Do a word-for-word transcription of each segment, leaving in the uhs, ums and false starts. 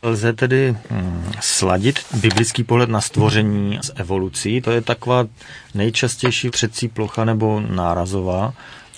Lze tedy hm, sladit biblický pohled na stvoření s evolucí? To je taková nejčastější třecí plocha nebo nárazová.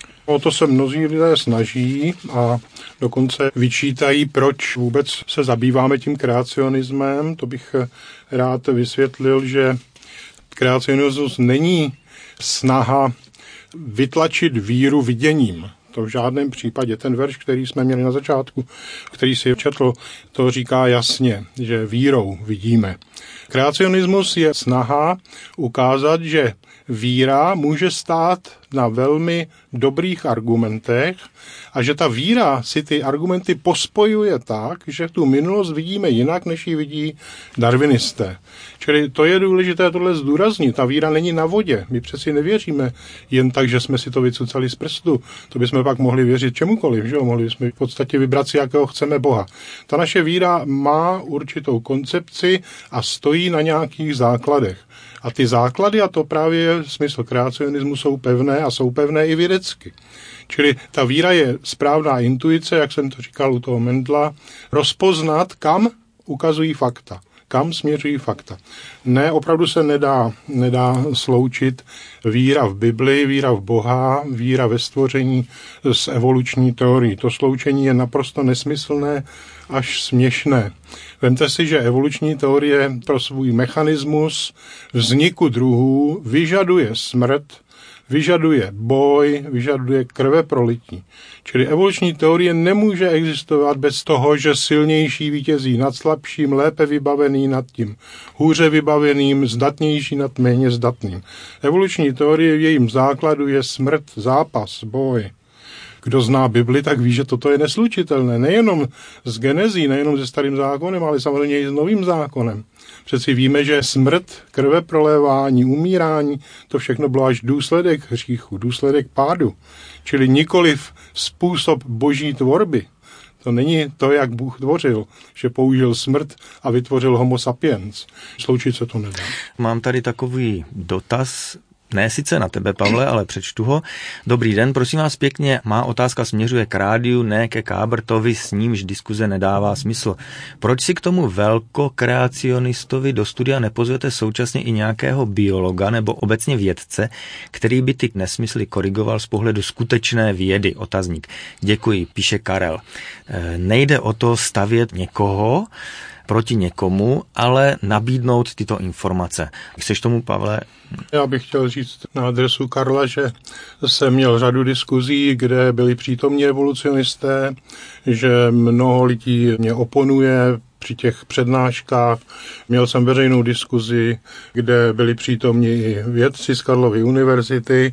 O to se mnozí lidé snaží a dokonce vyčítají, proč vůbec se zabýváme tím kreacionismem. To bych rád vysvětlil, že kreacionismus není snaha vytlačit víru viděním. To v žádném případě. Ten verš, který jsme měli na začátku, který si četl, to říká jasně, že vírou vidíme. Kreacionismus je snaha ukázat, že víra může stát na velmi dobrých argumentech a že ta víra si ty argumenty pospojuje tak, že tu minulost vidíme jinak, než ji vidí darwinisté. Čili to je důležité tohle zdůraznit. Ta víra není na vodě. My přeci nevěříme jen tak, že jsme si to vycucali z prstu. To bychom pak mohli věřit čemukoliv, že jo? Mohli bychom v podstatě vybrat si, jakého chceme Boha. Ta naše víra má určitou koncepci a stojí na nějakých základech. A ty základy, a to právě je smysl kreacionismu, jsou pevné a jsou pevné i vědecky. Čili ta víra je správná intuice, jak jsem to říkal u toho Mendla, rozpoznat, kam ukazují fakta, kam směřují fakta. Ne, opravdu se nedá, nedá sloučit víra v Bibli, víra v Boha, víra ve stvoření s evoluční teorií. To sloučení je naprosto nesmyslné až směšné. Vemte si, že evoluční teorie pro svůj mechanismus vzniku druhů vyžaduje smrt, vyžaduje boj, vyžaduje krveprolití. Čili evoluční teorie nemůže existovat bez toho, že silnější vítězí nad slabším, lépe vybavený nad tím hůře vybaveným, zdatnější nad méně zdatným. Evoluční teorie v jejím základu je smrt, zápas, boj. Kdo zná Bibli, tak ví, že toto je neslučitelné. Nejenom s genezí, nejenom se starým zákonem, ale samozřejmě i s novým zákonem. Přeci víme, že smrt, krveprolévání, umírání, to všechno bylo až důsledek hříchu, důsledek pádu. Čili nikoliv způsob boží tvorby. To není to, jak Bůh tvořil, že použil smrt a vytvořil homo sapiens. Sloučit se to nedá. Mám tady takový dotaz. Ne sice na tebe, Pavle, ale přečtu ho. Dobrý den, prosím vás pěkně, má otázka směřuje k rádiu, ne ke Kábrtovi, s nímž diskuze nedává smysl. Proč si k tomu velkokreacionistovi do studia nepozvete současně i nějakého biologa nebo obecně vědce, který by ty nesmysly korigoval z pohledu skutečné vědy? Otazník. Děkuji, píše Karel. E, nejde o to stavět někoho proti někomu, ale nabídnout tyto informace. Chceš tomu, Pavle? Já bych chtěl říct na adresu Karla, že jsem měl řadu diskuzí, kde byli přítomní evolucionisté, že mnoho lidí mě oponuje při těch přednáškách. Měl jsem veřejnou diskuzi, kde byli přítomní i vědci z Karlovy univerzity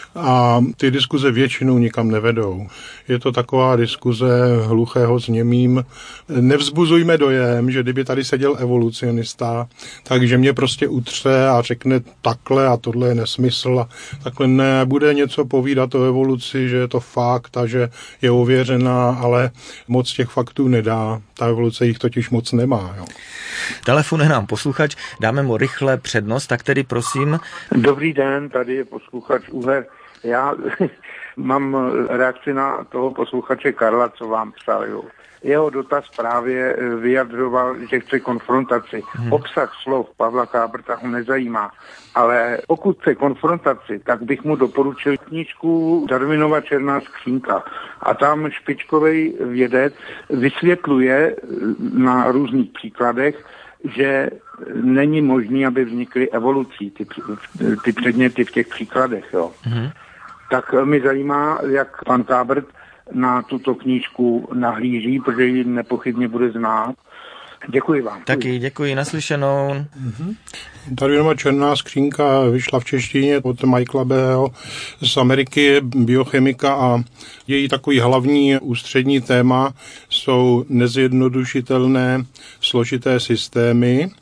a ty diskuze většinou nikam nevedou. Je to taková diskuze hluchého s němým. Nevzbuzujme dojem, že kdyby tady seděl evolucionista, takže mě prostě utře a řekne takhle a tohle je nesmysl a takhle ne, bude něco povídat o evoluci, že je to fakt a že je ověřená, ale moc těch faktů nedá. Ta evoluce jich totiž moc nemá. Jo. Telefonuje nám posluchač, dáme mu rychle přednost, tak tedy prosím. Dobrý den, tady je posluchač Uher. Já mám reakci na toho posluchače Karla, co vám psal. Jo. Jeho dotaz právě vyjadřoval, že chce konfrontaci. Hmm. Obsah slov Pavla Kábrta ho nezajímá, ale pokud chce konfrontaci, tak bych mu doporučil knížku Darwinova Černá skřínka. A tam špičkovej vědec vysvětluje na různých příkladech, že není možné, aby vznikly evolucí ty, ty předměty v těch příkladech. Jo. Hmm. Tak mě zajímá, jak pan Kábrt na tuto knížku nahlíží, protože ji nepochybně bude znát. Děkuji vám. Taky děkuji, naslyšenou. Mm-hmm. Darwinova Černá skřínka vyšla v češtině od Michaela Beheho z Ameriky, biochemika, a její takový hlavní ústřední téma jsou nezjednodušitelné složité systémy,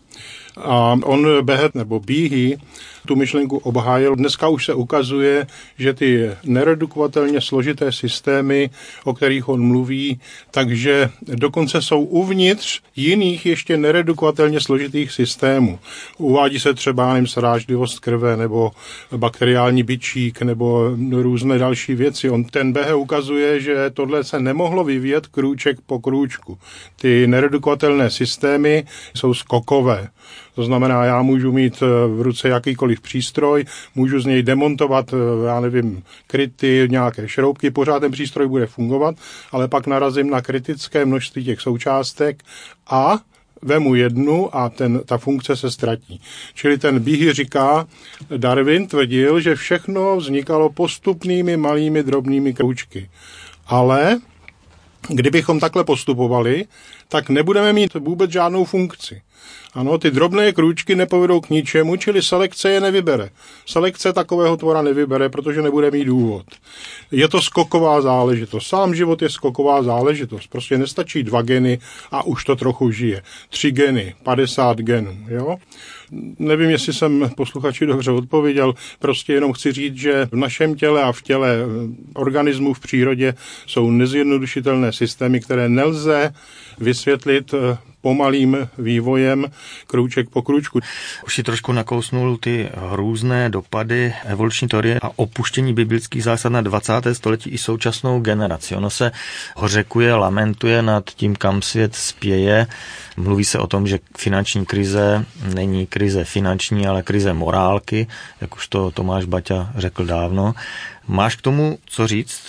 A on Behet nebo Behe tu myšlenku obhájil. Dneska už se ukazuje, že ty neredukovatelně složité systémy, o kterých on mluví, takže dokonce jsou uvnitř jiných ještě neredukovatelně složitých systémů. Uvádí se třeba nevím, srážlivost krve nebo bakteriální bičík nebo různé další věci. On ten Behe ukazuje, že tohle se nemohlo vyvíjet krůček po krůčku. Ty neredukovatelné systémy jsou skokové. To znamená, já můžu mít v ruce jakýkoliv přístroj, můžu z něj demontovat, já nevím, kryty, nějaké šroubky, pořád ten přístroj bude fungovat, ale pak narazím na kritické množství těch součástek a vemu jednu a ten, ta funkce se ztratí. Čili ten Behe říká, Darwin tvrdil, že všechno vznikalo postupnými malými drobnými kroučky. Ale kdybychom takhle postupovali, tak nebudeme mít vůbec žádnou funkci. Ano, ty drobné krůčky nepovedou k ničemu, čili selekce je nevybere. Selekce takového tvora nevybere, protože nebude mít důvod. Je to skoková záležitost. Sám život je skoková záležitost. Prostě nestačí dva geny a už to trochu žije. Tři geny, padesát genů, jo? Nevím, jestli jsem posluchači dobře odpověděl, prostě jenom chci říct, že v našem těle a v těle organismů v přírodě jsou nezjednodušitelné systémy, které nelze vysvětlit pomalým vývojem krůček po krůčku. Už si trošku nakousnul ty různé dopady evoluční teorie a opuštění biblických zásad na dvacáté století i současnou generaci. Ono se hořekuje, lamentuje nad tím, kam svět spěje. Mluví se o tom, že finanční krize není krize finanční, ale krize morálky, jak už to Tomáš Baťa řekl dávno. Máš k tomu co říct?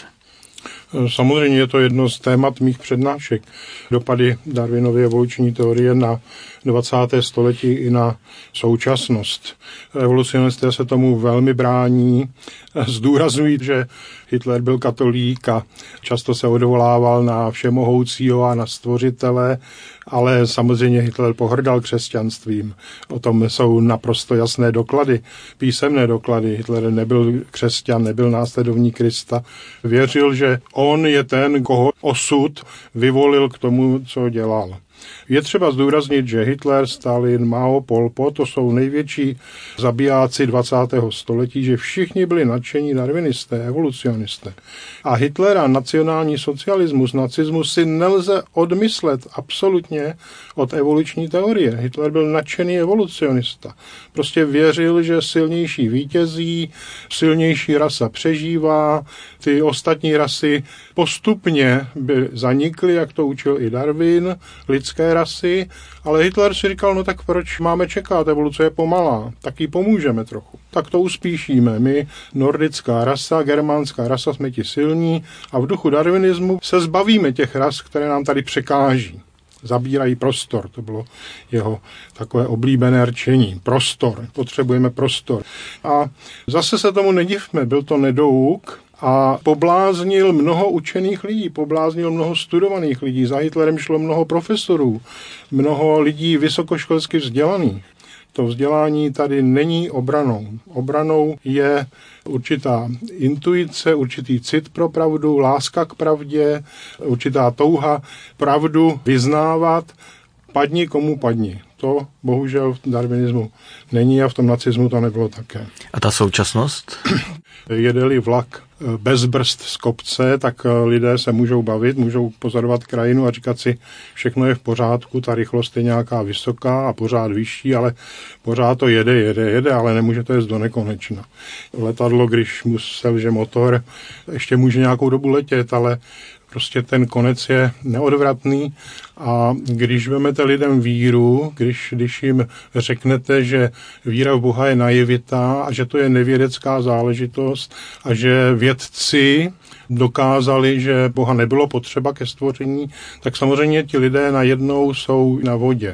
Samozřejmě je to jedno z témat mých přednášek. Dopady Darwinovy evoluční teorie na dvacáté století i na současnost. Evolucionisté se tomu velmi brání. Zdůrazňují, že Hitler byl katolík a často se odvolával na všemohoucího a na stvořitele, ale samozřejmě Hitler pohrdal křesťanstvím. O tom jsou naprosto jasné doklady, písemné doklady. Hitler nebyl křesťan, nebyl následovník Krista. Věřil, že on je ten, koho osud vyvolil k tomu, co dělal. Je třeba zdůraznit, že Hitler, Stalin, Mao, Pol Pot, to jsou největší zabijáci dvacátého století, že všichni byli nadšení darwinisté, evolucionisté. A Hitler a nacionální socialismus, nacismus si nelze odmyslet absolutně od evoluční teorie. Hitler byl nadšený evolucionista. Prostě věřil, že silnější vítězí, silnější rasa přežívá, ty ostatní rasy postupně by zanikly, jak to učil i Darwin, lidské rasy, ale Hitler si říkal, no tak proč máme čekat, evoluce je pomalá, tak jí pomůžeme trochu. Tak to uspíšíme. My, nordická rasa, germánská rasa, jsme ti silní a v duchu darwinismu se zbavíme těch ras, které nám tady překáží. Zabírají prostor, to bylo jeho takové oblíbené rčení. Prostor, potřebujeme prostor. A zase se tomu nedivme, byl to nedouk, a pobláznil mnoho učených lidí, pobláznil mnoho studovaných lidí. Za Hitlerem šlo mnoho profesorů, mnoho lidí vysokoškolsky vzdělaných. To vzdělání tady není obranou. Obranou je určitá intuice, určitý cit pro pravdu, láska k pravdě, určitá touha pravdu vyznávat, padni komu padni. To bohužel v darwinismu není a v tom nacismu to nebylo také. A ta současnost? Jede-li vlak bez brzd z kopce, tak lidé se můžou bavit, můžou pozorovat krajinu a říkat si, všechno je v pořádku, ta rychlost je nějaká vysoká a pořád vyšší, ale pořád to jede, jede, jede, ale nemůže to jít do nekonečna. Letadlo, když mu selže motor, ještě může nějakou dobu letět, ale prostě ten konec je neodvratný a když vezmete lidem víru, když, když jim řeknete, že víra v Boha je naivita a že to je nevědecká záležitost a že vědci dokázali, že Boha nebylo potřeba ke stvoření, tak samozřejmě ti lidé najednou jsou na vodě.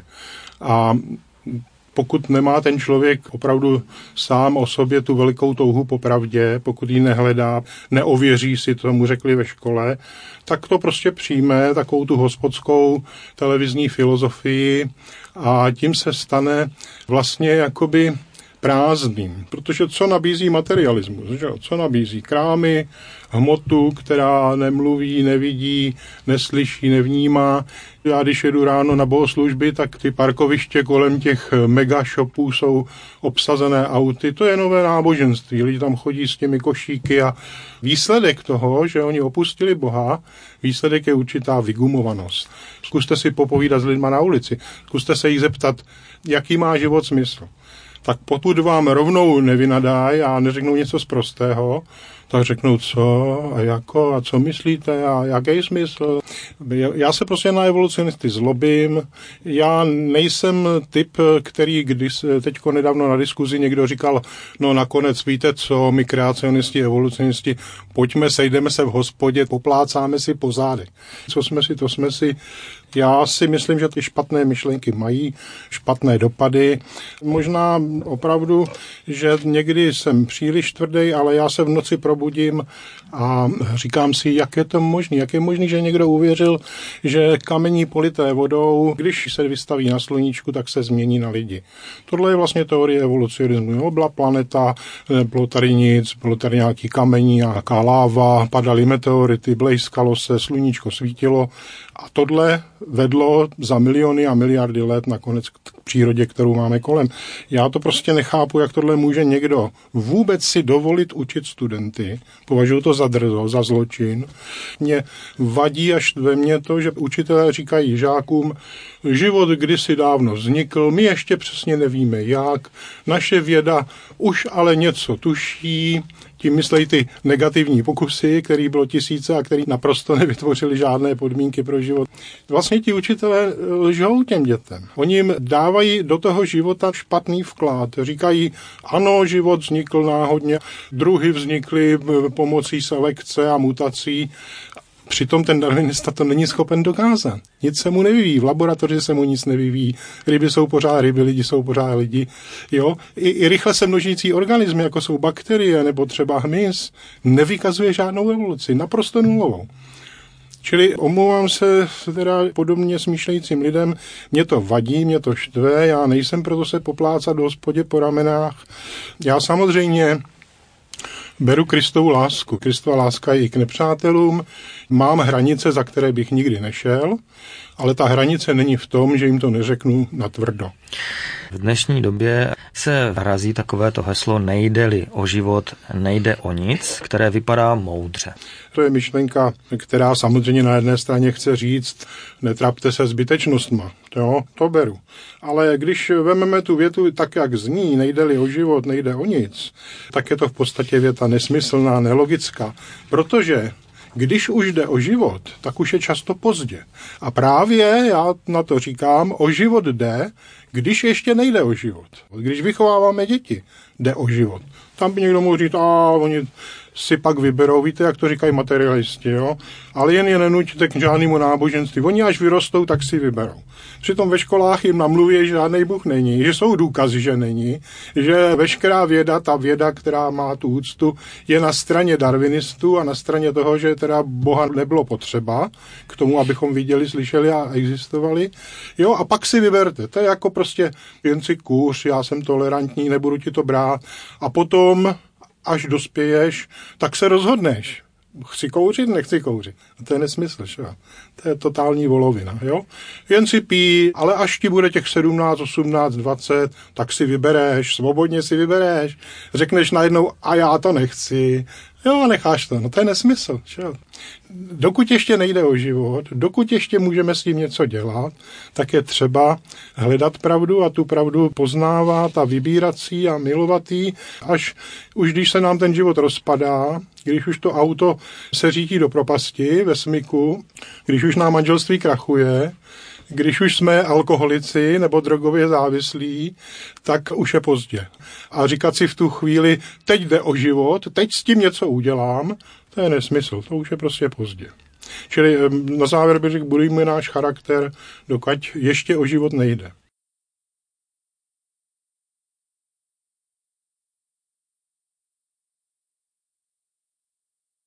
A pokud nemá ten člověk opravdu sám o sobě tu velikou touhu po pravdě, pokud ji nehledá, neověří si, to mu řekli ve škole, tak to prostě přijme takovou tu hospodskou televizní filozofii a tím se stane vlastně jakoby prázdným, protože co nabízí materialismus, že? Co nabízí krámy, hmotu, která nemluví, nevidí, neslyší, nevnímá. Já když jedu ráno na bohoslužby, tak ty parkoviště kolem těch mega shopů jsou obsazené auty. To je nové náboženství. Lidi tam chodí s těmi košíky a výsledek toho, že oni opustili Boha, výsledek je určitá vygumovanost. Zkuste si popovídat s lidma na ulici. Zkuste se jich zeptat, jaký má život smysl. Tak pokud vám rovnou nevynadají a neřeknou něco sprostého, tak řeknou co a jako a co myslíte a jaký smysl. Já se prostě na evolucionisty zlobím. Já nejsem typ, který když teďko nedávno na diskuzi někdo říkal, no nakonec víte co, my kreacionisti, evolucionisti, pojďme, sejdeme se v hospodě, poplácáme si po zádech. Co jsme si, to jsme si. Já si myslím, že ty špatné myšlenky mají špatné dopady. Možná opravdu, že někdy jsem příliš tvrdý, ale já se v noci probudím a říkám si, jak je to možné. Jak je možné, že někdo uvěřil, že kamení polité vodou, když se vystaví na sluníčku, tak se změní na lidi. Tohle je vlastně teorie evolucionismu. Jo? Byla planeta, nebylo tady nic, bylo tady nějaký kamení, nějaká láva, padaly meteority, blejskalo se, sluníčko svítilo a tohle vedlo za miliony a miliardy let nakonec k přírodě, kterou máme kolem. Já to prostě nechápu, jak tohle může někdo vůbec si dovolit učit studenty. Považuji to za drzo, za zločin. Mě vadí až ve mně to, že učitelé říkají žákům, život kdysi dávno vznikl, my ještě přesně nevíme jak, naše věda už ale něco tuší, tím myslejí ty negativní pokusy, který bylo tisíce a který naprosto nevytvořili žádné podmínky pro život. Vlastně ti učitelé lžou těm dětem. Oni jim dávají do toho života špatný vklad. Říkají, ano, život vznikl náhodně, druhy vznikly pomocí selekce a mutací. Přitom ten darwinista to není schopen dokázat. Nic se mu nevyvíjí, v laboratoři se mu nic nevyvíjí, ryby jsou pořád ryby, lidi jsou pořád lidi. Jo? I, I rychle se množící organismy, jako jsou bakterie nebo třeba hmyz, nevykazuje žádnou evoluci, naprosto nulovou. Čili omlouvám se teda podobně smýšlejícím lidem, mě to vadí, mě to štve, já nejsem proto se poplácat do hospodě po ramenách. Já samozřejmě beru Kristovu lásku. Kristova láska je i k nepřátelům. Mám hranice, za které bych nikdy nešel, ale ta hranice není v tom, že jim to neřeknu natvrdo. V dnešní době se razí takovéto heslo nejde-li o život, nejde o nic, které vypadá moudře. To je myšlenka, která samozřejmě na jedné straně chce říct, netrapte se zbytečnostma. Jo, to beru. Ale když vezmeme tu větu tak, jak zní, nejde-li o život, nejde o nic, tak je to v podstatě věta nesmyslná, nelogická. Protože když už jde o život, tak už je často pozdě. A právě, já na to říkám, o život jde, když ještě nejde o život. Když vychováváme děti, jde o život. Tam by někdo mohl říct, a oni si pak vyberou, víte, jak to říkají materialisti, jo? Ale jen je nenutíte k žádnému náboženství. Oni až vyrostou, tak si vyberou. Přitom ve školách jim namluví, že žádný Bůh není, že jsou důkazy, že není, že veškerá věda, ta věda, která má tu úctu, je na straně darwinistů a na straně toho, že teda Boha nebylo potřeba k tomu, abychom viděli, slyšeli a existovali. Jo, a pak si vyberte. To je jako prostě jen si kůř, já jsem tolerantní, nebudu ti to brát. A potom, až dospěješ, tak se rozhodneš. Chci kouřit, nechci kouřit. A to je nesmysl, že? To je totální volovina, jo? Jen si pí, ale až ti bude těch sedmnáct, osmnáct, dvacet, tak si vybereš, svobodně si vybereš. Řekneš najednou, a já to nechci. Jo, a necháš to. No to je nesmysl, že? Dokud ještě nejde o život, dokud ještě můžeme s tím něco dělat, tak je třeba hledat pravdu a tu pravdu poznávat a vybírat si a milovat ji, až už když se nám ten život rozpadá, když už to auto se řítí do propasti ve smyku, když už nám manželství krachuje, když už jsme alkoholici nebo drogově závislí, tak už je pozdě. A říkat si v tu chvíli, teď jde o život, teď s tím něco udělám, to je nesmysl, to už je prostě pozdě. Čili na závěr bych řekl, budujme náš charakter, dokud ještě o život nejde.